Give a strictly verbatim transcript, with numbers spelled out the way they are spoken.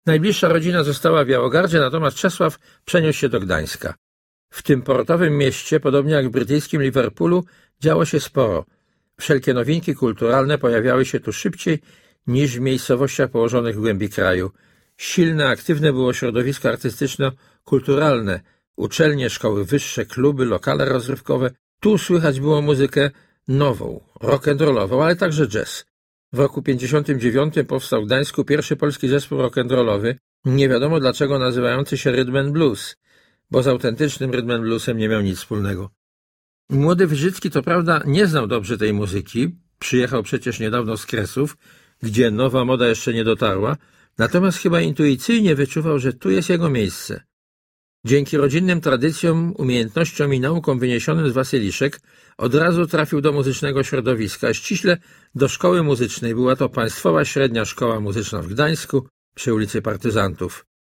Najbliższa rodzina została w Białogardzie, natomiast Czesław przeniósł się do Gdańska. W tym portowym mieście, podobnie jak w brytyjskim Liverpoolu, działo się sporo. Wszelkie nowinki kulturalne pojawiały się tu szybciej niż w miejscowościach położonych w głębi kraju. Silne, aktywne było środowisko artystyczno-kulturalne, uczelnie, szkoły wyższe, kluby, lokale rozrywkowe. Tu słychać było muzykę nową, rock'n'rollową, ale także jazz. W roku pięćdziesiątym dziewiątym powstał w Gdańsku pierwszy polski zespół rock'n'rollowy, nie wiadomo dlaczego nazywający się Rhythm and Blues, bo z autentycznym rhythm and bluesem nie miał nic wspólnego. Młody Wyrzycki to prawda nie znał dobrze tej muzyki, przyjechał przecież niedawno z Kresów, gdzie nowa moda jeszcze nie dotarła, natomiast chyba intuicyjnie wyczuwał, że tu jest jego miejsce. Dzięki rodzinnym tradycjom, umiejętnościom i naukom wyniesionym z Wasyliszek od razu trafił do muzycznego środowiska, ściśle do szkoły muzycznej. Była to Państwowa Średnia Szkoła Muzyczna w Gdańsku przy ulicy Partyzantów.